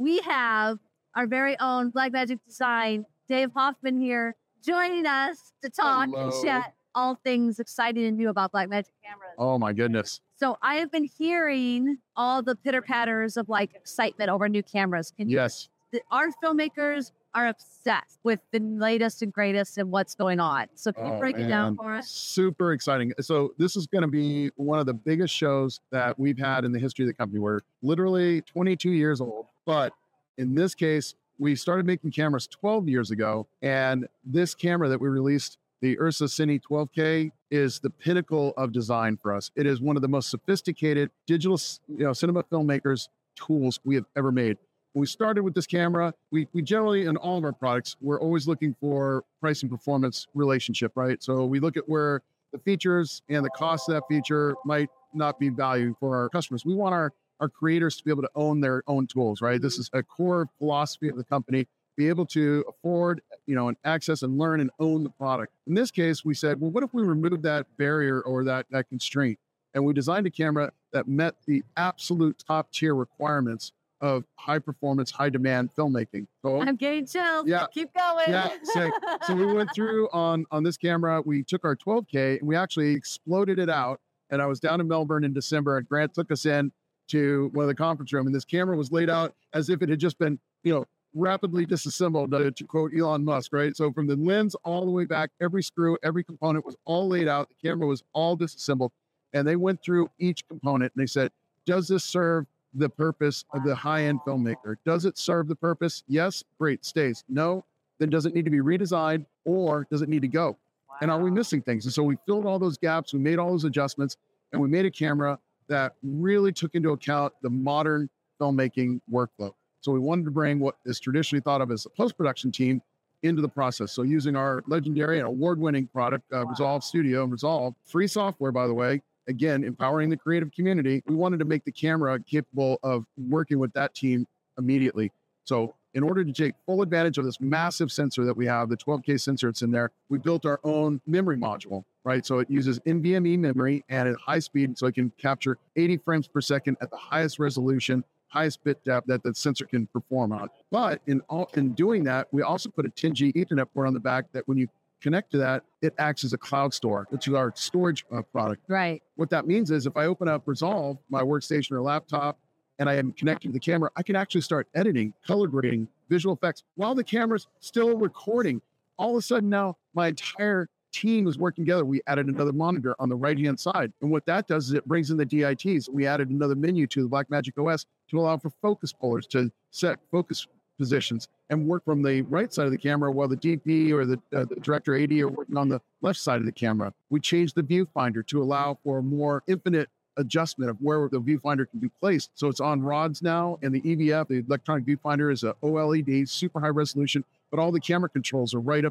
we have our very own Blackmagic Design, Dave Hoffman here, joining us to talk and chat all things exciting and new about Blackmagic cameras. Oh my goodness. So I have been hearing all the pitter patters of like excitement over new cameras. Yes. Our filmmakers are obsessed with the latest and greatest and what's going on. So can you break it down for us? Super exciting. So this is going to be one of the biggest shows that we've had in the history of the company. We're literally 22 years old, but in this case, we started making cameras 12 years ago. And this camera that we released, the Ursa Cine 12K, is the pinnacle of design for us. It is one of the most sophisticated digital, cinema filmmakers tools we have ever made. When we started with this camera, we generally, in all of our products, we're always looking for price and performance relationship, right? So we look at where the features and the cost of that feature might not be value for our customers. We want our creators to be able to own their own tools, right? This is a core philosophy of the company, be able to afford, and access and learn and own the product. In this case, we said, well, what if we remove that barrier or that constraint? And we designed a camera that met the absolute top tier requirements of high performance, high demand filmmaking. So I'm getting chills. Yeah. Keep going. Yeah. So we went through on this camera, we took our 12K and we actually exploded it out. And I was down in Melbourne in December and Grant took us in to one of the conference room and this camera was laid out as if it had just been, rapidly disassembled, to quote Elon Musk, right? So from the lens all the way back, every screw, every component was all laid out. The camera was all disassembled. And they went through each component and they said, does this serve the purpose of the high-end filmmaker? Does it serve the purpose? Yes, great, stays. No, then does it need to be redesigned or does it need to go? And are we missing things? And so we filled all those gaps, we made all those adjustments, and we made a camera that really took into account the modern filmmaking workflow. So we wanted to bring what is traditionally thought of as a post-production team into the process. So using our legendary and award-winning product, Resolve Studio and Resolve, free software, by the way, again, empowering the creative community, we wanted to make the camera capable of working with that team immediately. So in order to take full advantage of this massive sensor that we have, the 12K sensor that's in there, we built our own memory module, right? So it uses NVMe memory and at high speed, so it can capture 80 frames per second at the highest resolution, highest bit depth that the sensor can perform on. But in doing that, we also put a 10G Ethernet port on the back that when you connect to that, it acts as a cloud store, which is our storage product. Right. What that means is if I open up Resolve, my workstation or laptop, and I am connected to the camera, I can actually start editing, color grading, visual effects while the camera's still recording. All of a sudden now, my entire team is working together. We added another monitor on the right-hand side. And what that does is it brings in the DITs. We added another menu to the Blackmagic OS to allow for focus pullers to set focus positions and work from the right side of the camera while the DP or the director AD are working on the left side of the camera. We changed the viewfinder to allow for a more infinite adjustment of where the viewfinder can be placed. So it's on rods now, and the EVF, the electronic viewfinder, is a OLED, super high resolution, but all the camera controls are right up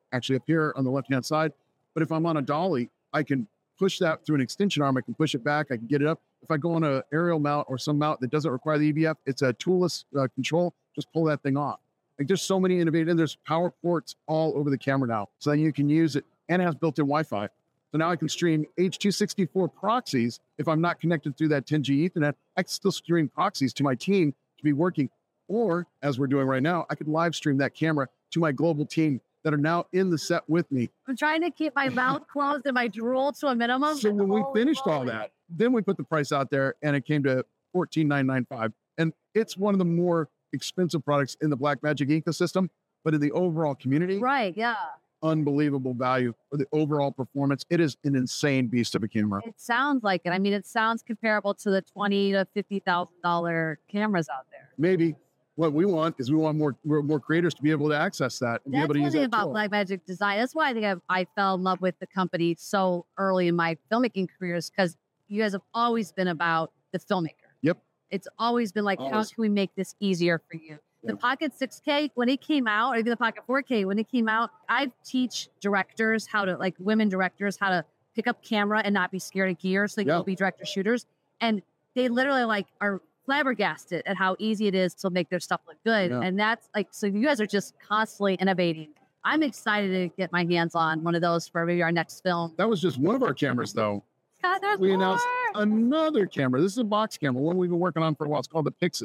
here on the left-hand side. But if I'm on a dolly, I can push that through an extension arm. I can push it back. I can get it up. If I go on an aerial mount or some mount that doesn't require the EVF, it's a toolless control. Just pull that thing off. Like there's so many innovative, and there's power ports all over the camera now. So then you can use it, and it has built-in Wi-Fi. So now I can stream H.264 proxies. If I'm not connected through that 10G Ethernet, I can still stream proxies to my team to be working. Or, as we're doing right now, I could live stream that camera to my global team that are now in the set with me. I'm trying to keep my mouth closed and my drool to a minimum. So when we finished all that, then we put the price out there and it came to $14,995. And it's one of the more expensive products in the Blackmagic ecosystem, but in the overall community, right? Yeah. Unbelievable value for the overall performance. It is an insane beast of a camera. It sounds like it. I mean, it sounds comparable to the $20,000 to $50,000 cameras out there. Maybe. What we want is we want more creators to be able to access that and be able to use that about tool. Blackmagic Design. That's why I think I fell in love with the company so early in my filmmaking careers, because you guys have always been about the filmmaker. Yep. It's always been like, how can we make this easier for you? The Pocket 6K, when it came out, or even the Pocket 4K, when it came out, I teach directors how to, like women directors, how to pick up camera and not be scared of gear so they can be director shooters. And they literally are flabbergasted at how easy it is to make their stuff look good. And that's like, so you guys are just constantly innovating. I'm excited to get my hands on one of those for maybe our next film. That was just one of our cameras, though. God, we announced another camera. This is a box camera, one we've been working on for a while. It's called the Pixis.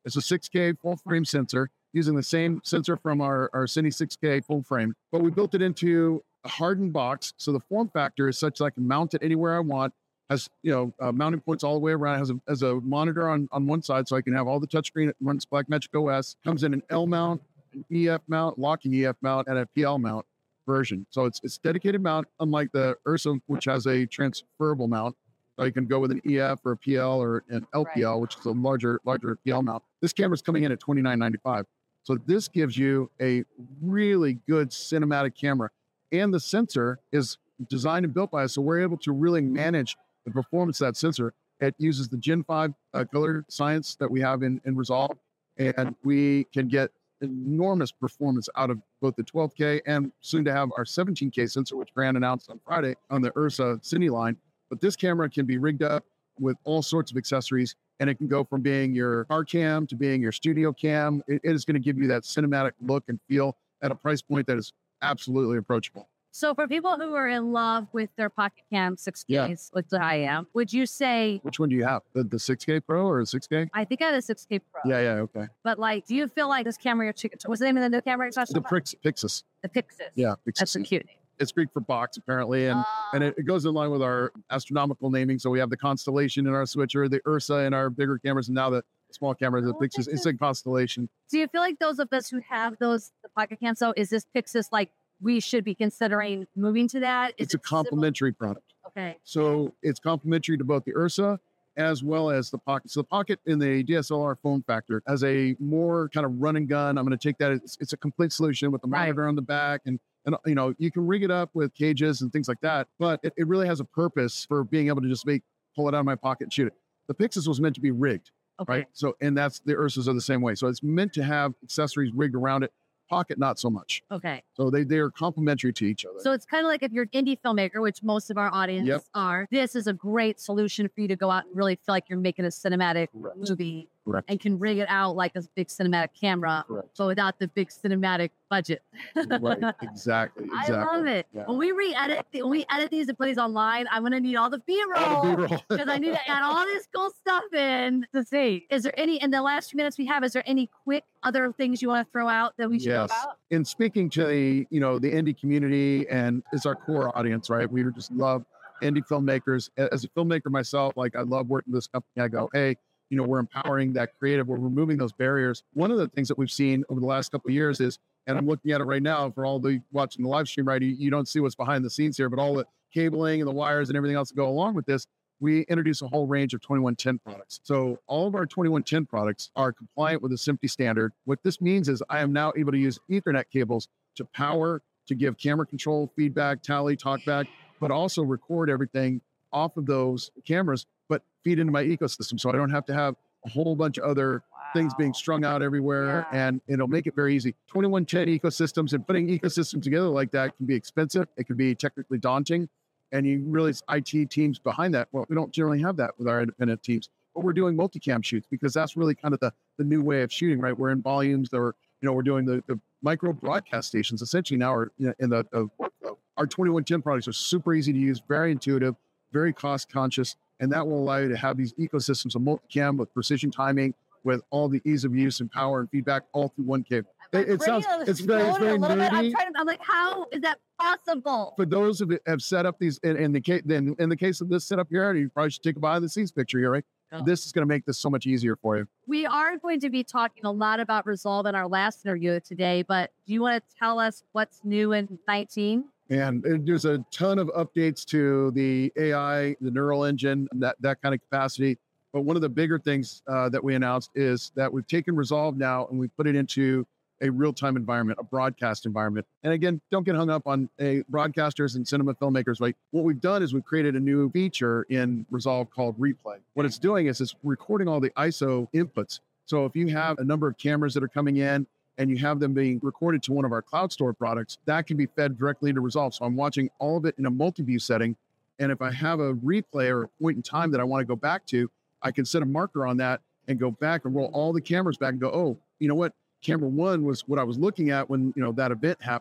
It's a 6K full frame sensor using the same sensor from our Cine 6K full frame, but we built it into a hardened box. So the form factor is such that I can mount it anywhere I want. Has, mounting points all the way around. Has a monitor on one side, so I can have all the touchscreen. It runs Blackmagic OS. Comes in an L mount, an EF mount, locking EF mount, and a PL mount version. So it's dedicated mount, unlike the Ursa, which has a transferable mount. So you can go with an EF or a PL or an LPL, which is a larger PL mount. This camera's coming in at $29.95. So this gives you a really good cinematic camera. And the sensor is designed and built by us, so we're able to really manage the performance of that sensor. It uses the Gen 5 color science that we have in Resolve, and we can get enormous performance out of both the 12K and soon to have our 17K sensor, which Grant announced on Friday on the Ursa Cine line. But this camera can be rigged up with all sorts of accessories, and it can go from being your car cam to being your studio cam. It is going to give you that cinematic look and feel at a price point that is absolutely approachable. So for people who are in love with their Pocket Cam 6Ks, which I am, would you say... Which one do you have? The 6K Pro or the 6K? I think I had a 6K Pro. Yeah, okay. But do you feel like this camera you're chicken... What's the name of the new camera you're talking about? The Pixus. The Pixus. Yeah, Pixus. That's a cute name. It's Greek for box, apparently, and it goes in line with our astronomical naming. So we have the Constellation in our switcher, the Ursa in our bigger cameras, and now the small camera, the Pixus. It's a Constellation. Do you feel like those of us who have the Pocket Cam, so is this Pixus we should be considering moving to that? It's a complementary product. Okay. So it's complementary to both the Ursa as well as the Pocket. So the Pocket in the DSLR form factor has a more kind of run and gun. I'm going to take that. It's a complete solution with the monitor on the back, and you can rig it up with cages and things like that, but it really has a purpose for being able to just pull it out of my pocket and shoot it. The Pixus was meant to be rigged, right? So, and that's the Ursas are the same way. So it's meant to have accessories rigged around it. Pocket, not so much. Okay. So they are complementary to each other. So it's kind of like if you're an indie filmmaker, which most of our audience are, this is a great solution for you to go out and really feel like you're making a cinematic movie. Correct. And can rig it out like a big cinematic camera. Correct. So without the big cinematic budget. Right. Exactly. I love it. Yeah. When we edit these and put these online, I'm going to need all the B-roll. Because I need to add all this cool stuff in to see. Is there any, in the last few minutes we have, is there any quick other things you want to throw out that we should know about? In speaking to the indie community, and it's our core audience, right? We just love indie filmmakers. As a filmmaker myself, I love working with this company. I go, hey, we're empowering that creative. We're removing those barriers. One of the things that we've seen over the last couple of years is, and I'm looking at it right now for all the watching the live stream, right? You don't see what's behind the scenes here, but all the cabling and the wires and everything else that go along with this, we introduce a whole range of 2110 products. So all of our 2110 products are compliant with the SMPTE standard. What this means is I am now able to use Ethernet cables to power, to give camera control, feedback, tally, talkback, but also record everything off of those cameras, but feed into my ecosystem. So I don't have to have a whole bunch of other things being strung out everywhere, and it'll make it very easy. 2110 ecosystems, and putting ecosystems together like that can be expensive. It can be technically daunting, and you really IT teams behind that. Well, we don't generally have that with our independent teams, but we're doing multicam shoots because that's really kind of the new way of shooting, right? We're in volumes that are, we're doing the micro broadcast stations essentially now are in the workflow. Our 2110 products are super easy to use, very intuitive, very cost conscious, and that will allow you to have these ecosystems of multicam with precision timing, with all the ease of use and power and feedback all through one cable. It's very nerdy. I'm like, how is that possible? For those who have set up these, in the case of this setup here, you probably should take a behind the scenes picture here, right? Oh. This is going to make this so much easier for you. We are going to be talking a lot about Resolve in our last interview today, but do you want to tell us what's new in 19? And there's a ton of updates to the AI, the neural engine, that kind of capacity. But one of the bigger things that we announced is that we've taken Resolve now and we've put it into a real-time environment, a broadcast environment. And again, don't get hung up on broadcasters and cinema filmmakers. Like what we've done is we've created a new feature in Resolve called Replay. What it's doing is it's recording all the ISO inputs. So if you have a number of cameras that are coming in and you have them being recorded to one of our cloud store products, that can be fed directly into Resolve. So I'm watching all of it in a multi-view setting. And if I have a replay or a point in time that I want to go back to, I can set a marker on that and go back and roll all the cameras back and go, oh, you know what? Camera one was what I was looking at when, that event happened.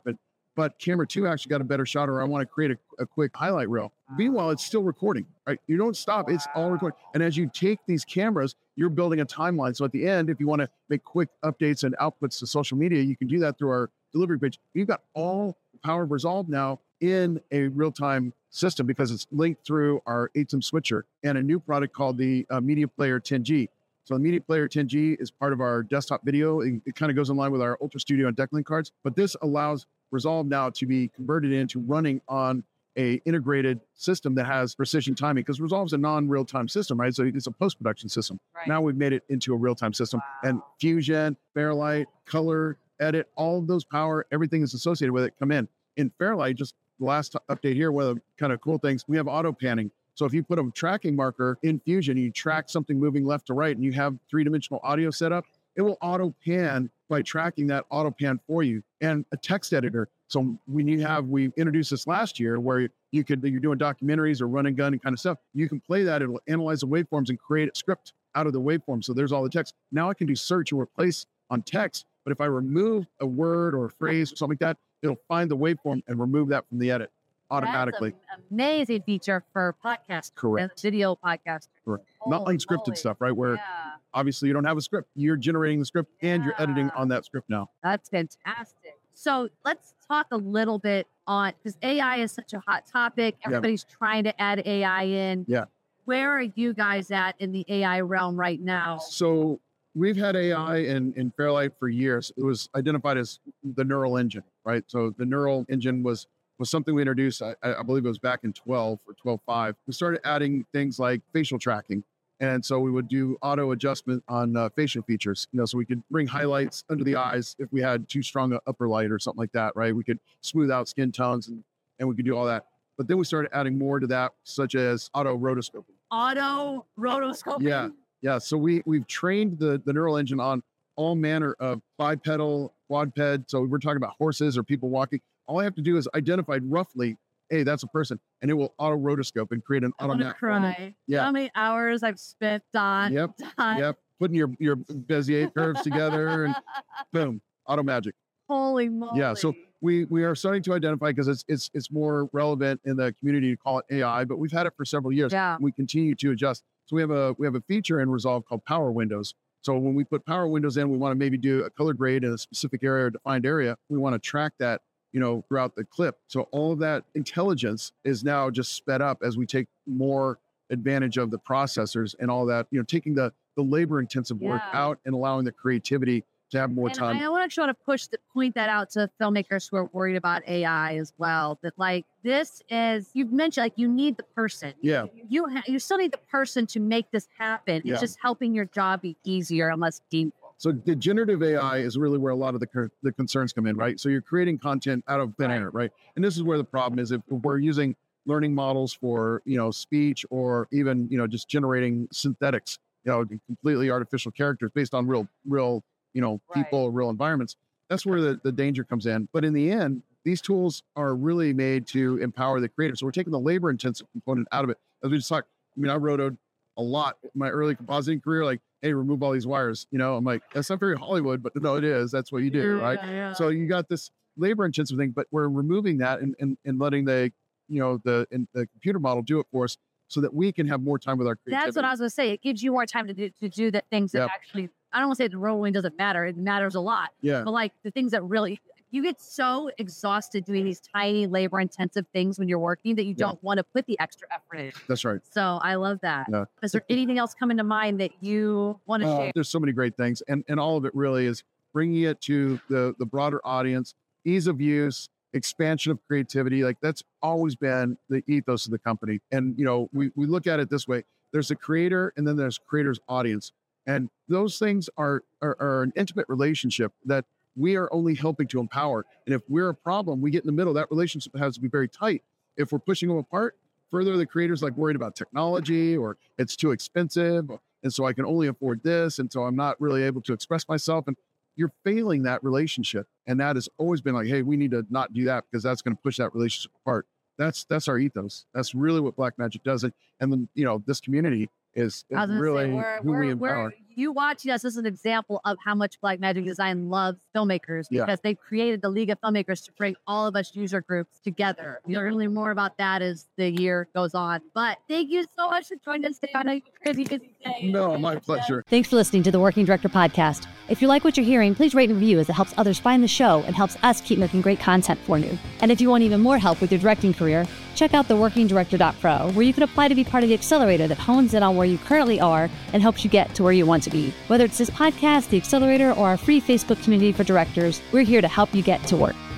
but camera 2 actually got a better shot, or I want to create a quick highlight reel. Meanwhile, it's still recording, right? You don't stop. It's all recording. And as you take these cameras, you're building a timeline. So at the end, if you want to make quick updates and outputs to social media, you can do that through our delivery page. You've got all the power of Resolve now in a real-time system because it's linked through our ATEM switcher and a new product called the Media Player 10G. So the Media Player 10G is part of our desktop video. It kind of goes in line with our Ultra Studio and Decklink cards, but this allows Resolve now to be converted into running on a integrated system that has precision timing, because Resolve's a non-real-time system, right? So it's a post-production system. Right. Now we've made it into a real-time system. Wow. And Fusion, Fairlight, Color, Edit, all of those power, everything is associated with it come in. In Fairlight, just the last update here, one of the kind of cool things, we have auto panning. So if you put a tracking marker in Fusion, you track something moving left to right, and you have three-dimensional audio set up, it will auto pan by tracking that auto pan for you. And a text editor. So we introduced this last year where you're doing documentaries or run and gun and kind of stuff. You can play that. It'll analyze the waveforms and create a script out of the waveform. So there's all the text. Now I can do search and replace on text. But if I remove a word or a phrase or something like that, it'll find the waveform and remove that from the edit automatically. That's an amazing feature for podcasts. Correct. Video podcasters. Correct. Not unscripted stuff, right? Where obviously you don't have a script. You're generating the script and you're editing on that script now. That's fantastic. So let's talk a little bit on, because AI is such a hot topic. Everybody's trying to add AI in. Yeah. Where are you guys at in the AI realm right now? So we've had AI in Fairlight for years. It was identified as the neural engine, right? So the neural engine was something we introduced, I believe it was back in 12 or 12.5. We started adding things like facial tracking. And so we would do auto adjustment on facial features, so we could bring highlights under the eyes if we had too strong an upper light or something like that, right? We could smooth out skin tones and we could do all that. But then we started adding more to that, such as auto rotoscoping. Auto rotoscoping? Yeah. So we've trained the neural engine on all manner of bipedal, quadped. So we're talking about horses or people walking. All I have to do is identify roughly, hey, that's a person, and it will auto rotoscope and create an automatic. Cry. Yeah. How many hours I've spent on. Yep. Putting your Bezier curves together and boom, auto magic. Holy moly. Yeah. So we are starting to identify, because it's more relevant in the community to call it AI, but we've had it for several years. Yeah. We continue to adjust. So we have a feature in Resolve called Power Windows. So when we put power windows in, we want to maybe do a color grade in a specific area or defined area. We want to track that throughout the clip. So all of that intelligence is now just sped up as we take more advantage of the processors and all that, taking the labor intensive work out and allowing the creativity to have more time. I want to point that out to filmmakers who are worried about AI as well, that this is, you've mentioned, you need the person. Yeah. You still need the person to make this happen. It's just helping your job be easier and less painful. So the generative AI is really where a lot of the concerns come in, right? So you're creating content out of thin air, right? And this is where the problem is. If we're using learning models for, speech, or even, just generating synthetics, completely artificial characters based on real, people, real environments, that's where the danger comes in. But in the end, these tools are really made to empower the creator. So we're taking the labor intensive component out of it. As we just talked, I rotoed a lot in my early compositing career, hey, remove all these wires. I'm like, that's not very Hollywood, but no, it is. That's what you do, right? Yeah. So you got this labor intensive thing, but we're removing that and letting the computer model do it for us, so that we can have more time with our creativity. That's what I was going to say. It gives you more time to do the things that actually, I don't want to say the rolling doesn't matter. It matters a lot. Yeah. But the things that really, you get so exhausted doing these tiny labor intensive things when you're working that you don't want to put the extra effort in. That's right. So I love that. Yeah. Is there anything else coming to mind that you want to share? There's so many great things. And all of it really is bringing it to the broader audience, ease of use, expansion of creativity. That's always been the ethos of the company. And, we look at it this way. There's a creator, and then there's creator's audience. And those things are an intimate relationship that we are only helping to empower. And if we're a problem, we get in the middle. That relationship has to be very tight. If we're pushing them apart, further the creator's worried about technology, or it's too expensive, and so I can only afford this, and so I'm not really able to express myself. And you're failing that relationship. And that has always been hey, we need to not do that, because that's going to push that relationship apart. That's our ethos. That's really what Blackmagic does. And then, this community is really who we empower. you watching us is an example of how much Blackmagic Design loves filmmakers, because they've created the League of Filmmakers to bring all of us user groups together. You'll learn more about that as the year goes on. But thank you so much for joining us today on a crazy busy day. No, my pleasure. Thanks for listening to the Working Director Podcast. If you like what you're hearing, please rate and review, as it helps others find the show and helps us keep making great content for you. And if you want even more help with your directing career, check out the WorkingDirector.pro, where you can apply to be part of the accelerator that hones in on where you currently are and helps you get to where you want to be. Whether it's this podcast, the accelerator, or our free Facebook community for directors, we're here to help you get to work.